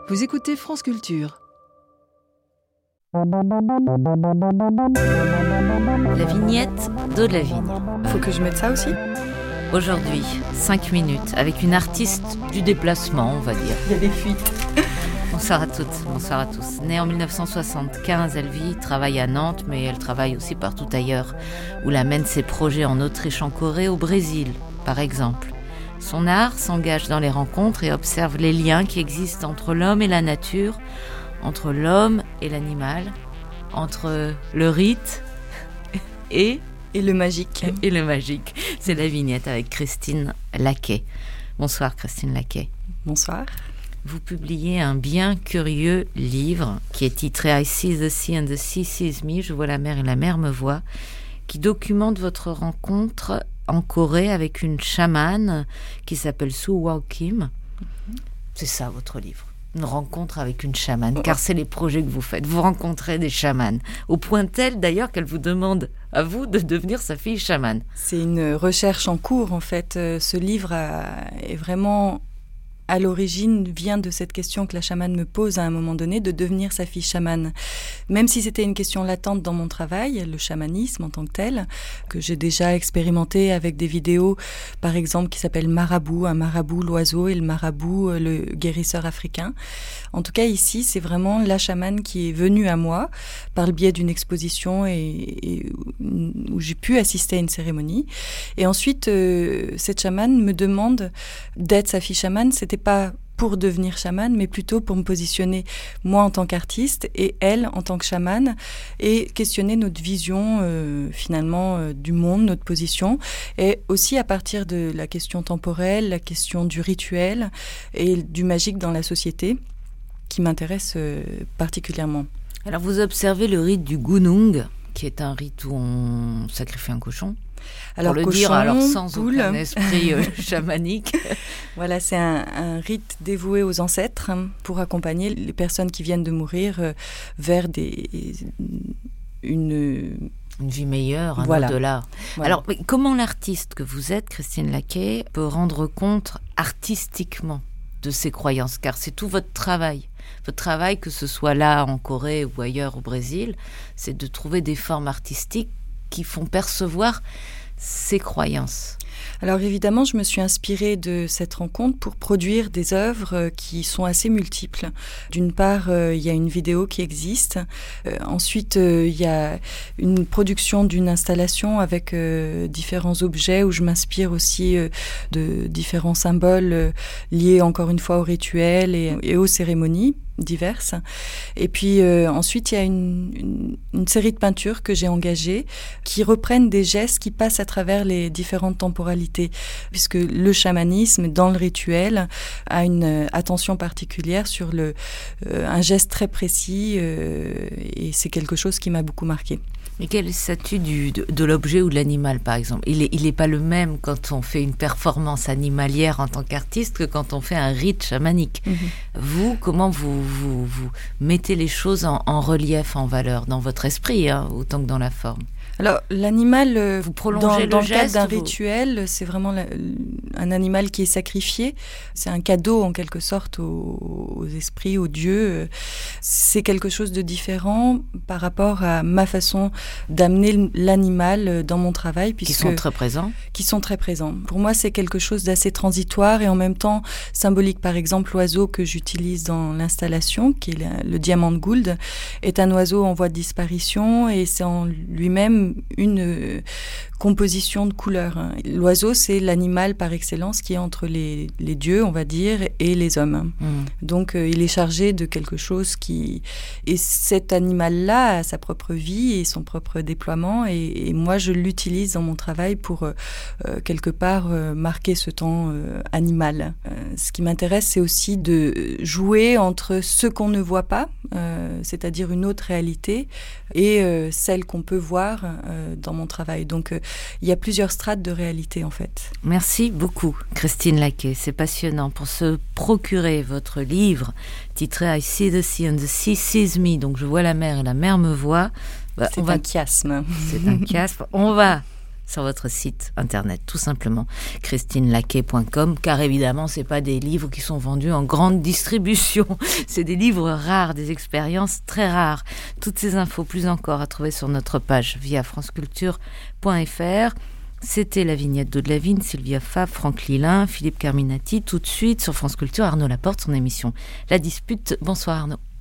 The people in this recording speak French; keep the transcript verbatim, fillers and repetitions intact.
Vous écoutez France Culture. La vignette d'Aude Lavigne. Faut que je mette ça aussi ? Aujourd'hui, cinq minutes, avec une artiste du déplacement, on va dire. Il y a des fuites. Bonsoir à toutes, bonsoir à tous. Née en dix-neuf cent soixante-quinze, elle vit, travaille à Nantes, mais elle travaille aussi partout ailleurs, où la mènent ses projets en Autriche, en Corée, au Brésil, par exemple. Son art s'engage dans les rencontres et observe les liens qui existent entre l'homme et la nature, entre l'homme et l'animal, entre le rite et... Et le magique. Et le magique. C'est la vignette avec Christine Laquet. Bonsoir Christine Laquet. Bonsoir. Vous publiez un bien curieux livre qui est titré I See the Sea and the Sea Sees Me, je vois la mer et la mer me voit, qui documente votre rencontre en Corée avec une chamane qui s'appelle Soo Woo Kim. Mm-hmm. C'est ça votre livre. Une rencontre avec une chamane, oh. Car c'est les projets que vous faites. Vous rencontrez des chamanes, au point tel d'ailleurs qu'elle vous demande à vous de devenir sa fille chamane. C'est une recherche en cours en fait. Ce livre a, est vraiment... à l'origine, vient de cette question que la chamane me pose à un moment donné, de devenir sa fille chamane. Même si c'était une question latente dans mon travail, le chamanisme en tant que tel, que j'ai déjà expérimenté avec des vidéos, par exemple, qui s'appellent Marabout, un marabout, l'oiseau, et le marabout, le guérisseur africain. En tout cas, ici, c'est vraiment la chamane qui est venue à moi par le biais d'une exposition et, et où j'ai pu assister à une cérémonie. Et ensuite, euh, cette chamane me demande d'être sa fille chamane. C'était pas pour devenir chamane, mais plutôt pour me positionner moi en tant qu'artiste et elle en tant que chamane et questionner notre vision euh, finalement euh, du monde, notre position, et aussi à partir de la question temporelle, la question du rituel et du magique dans la société qui m'intéresse euh, particulièrement. Alors vous observez le rite du Gunung, qui est un rite où on sacrifie un cochon. Alors, pour le cochon, dire alors sans poule. Aucun esprit euh, chamanique. Voilà, c'est un, un rite dévoué aux ancêtres hein, pour accompagner les personnes qui viennent de mourir euh, vers des, une... Une vie meilleure, un voilà. au-delà. Voilà. Alors, mais comment l'artiste que vous êtes, Christine Laquet, peut rendre compte artistiquement de ses croyances ? Car c'est tout votre travail. Votre travail, que ce soit là, en Corée ou ailleurs, au Brésil, c'est de trouver des formes artistiques qui font percevoir ses croyances. Alors évidemment, je me suis inspirée de cette rencontre pour produire des œuvres qui sont assez multiples. D'une part, euh, il y a une vidéo qui existe. Euh, ensuite, euh, il y a une production d'une installation avec euh, différents objets où je m'inspire aussi euh, de différents symboles euh, liés encore une fois au rituel et, et aux cérémonies diverses. Et puis euh, ensuite, il y a une, une, une série de peintures que j'ai engagées qui reprennent des gestes qui passent à travers les différentes temporalités, puisque le chamanisme, dans le rituel, a une euh, attention particulière sur le, euh, un geste très précis euh, et c'est quelque chose qui m'a beaucoup marqué. Mais quel est le statut du, de, de l'objet ou de l'animal, par exemple ? Il n'est il est pas le même quand on fait une performance animalière en tant qu'artiste que quand on fait un rite chamanique. Mmh. Vous, comment vous, vous, vous mettez les choses en, en relief, en valeur, dans votre esprit, hein, autant que dans la forme ? Alors, l'animal, vous prolongez dans, le dans geste, le cadre d'un vous... rituel, c'est vraiment la, un animal qui est sacrifié. C'est un cadeau, en quelque sorte, aux, aux esprits, aux dieux. C'est quelque chose de différent par rapport à ma façon d'amener l'animal dans mon travail. Qui sont très présents. Qui sont très présents. Pour moi, c'est quelque chose d'assez transitoire et en même temps symbolique. Par exemple, l'oiseau que j'utilise dans l'installation, qui est le, le diamant de Gould, est un oiseau en voie de disparition et c'est en lui-même une euh, composition de couleurs. Hein. L'oiseau, c'est l'animal par excellence qui est entre les, les dieux, on va dire, et les hommes. Mmh. Donc, euh, il est chargé de quelque chose qui... Et cet animal-là a sa propre vie et son propre déploiement. Et, et moi, je l'utilise dans mon travail pour, euh, quelque part, euh, marquer ce temps euh, animal. Euh, ce qui m'intéresse, c'est aussi de jouer entre ce qu'on ne voit pas, euh, c'est-à-dire une autre réalité, et euh, celle qu'on peut voir euh, dans mon travail. Donc, euh, il y a plusieurs strates de réalité, en fait. Merci beaucoup, Christine Laquet. C'est passionnant. Pour se procurer votre livre titré I See the Sea and the Sea Sees Me, donc je vois la mer et la mer me voit. Bah, c'est on va... un chiasme. C'est un chiasme. On va sur votre site internet, tout simplement, christine laquet point com, car évidemment, c'est pas des livres qui sont vendus en grande distribution. C'est des livres rares, des expériences très rares. Toutes ces infos, plus encore, à trouver sur notre page via franceculture point f r. C'était la vignette d'Aude Lavigne, Sylvia Fabre, Franck Lilin, Philippe Carminati. Tout de suite, sur France Culture, Arnaud Laporte, son émission La Dispute. Bonsoir Arnaud.